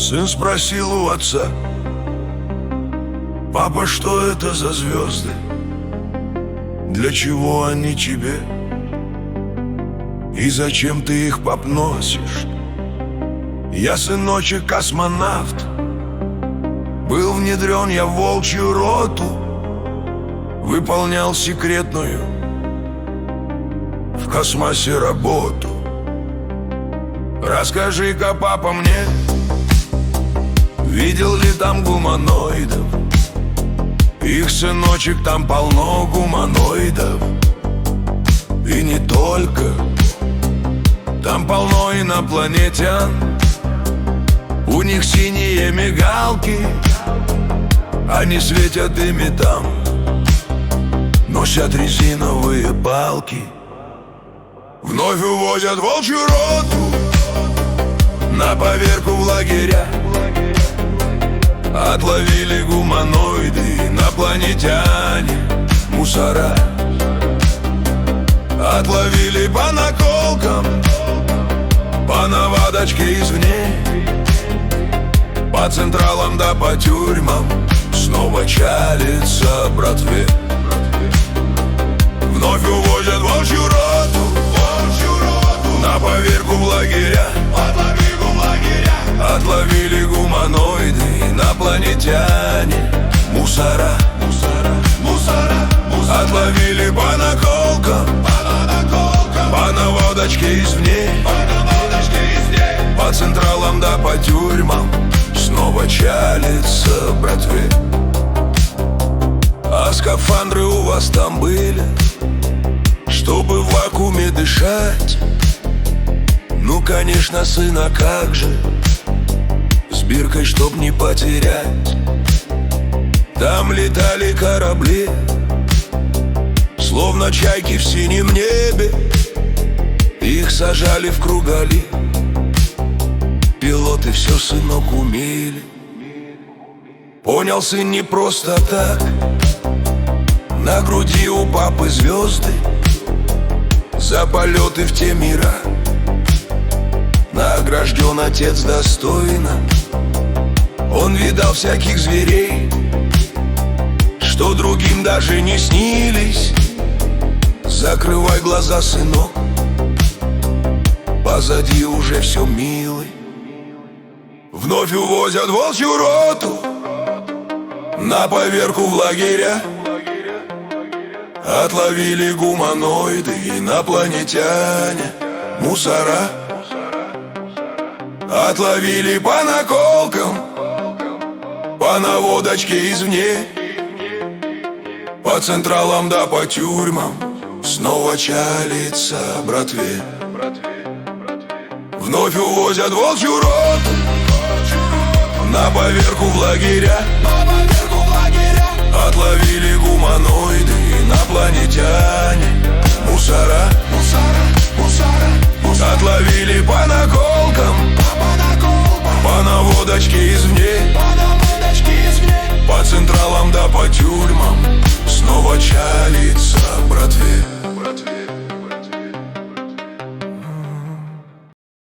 Сын спросил у отца: папа, что это за звезды? Для чего они тебе? И зачем ты их, пап, носишь? Я, сыночек, космонавт. Был внедрен я в волчью роту, выполнял секретную в космосе работу. Расскажи-ка, папа, мне, видел ли там гуманоидов? Их, сыночек, там полно гуманоидов. И не только. Там полно инопланетян. У них синие мигалки, они светят ими там, носят резиновые палки. Вновь увозят волчью роту на поверку в лагеря. Отловили гуманоиды, инопланетяне, мусора. Отловили по наколкам, по наводочке извне, по централам да по тюрьмам снова чалится братве. Вновь увозят волчью роту на поверку в лагеря. Отловили гуманоиды, инопланетяне, мусора. Отловили по наколкам, по наводочке извне, по централам да по тюрьмам снова чалится братве. А скафандры у вас там были, чтобы в вакууме дышать? Ну, конечно, сын, а как же? С биркой, чтоб не потерять. Там летали корабли, словно чайки в синем небе. Их сажали в кругали, пилоты все, сынок, умели. Понял, сын, не просто так. На груди у папы звезды за полеты в те мира. Награжден отец достойно. Он видал всяких зверей, что другим даже не снились. Закрывай глаза, сынок, позади уже все, милый. Вновь увозят волчью роту на поверку в лагеря. Отловили гуманоиды, инопланетяне, мусора. Отловили по наколкам, по наводочке извне, по централам да по тюрьмам снова чалится братве. Вновь увозят волчью роту на поверку в лагеря. Отловили гуманоиды, инопланетяне, мусора. Отловили по наколкам, по наводочке извне, по централам да по тюрьмам снова чалится братве.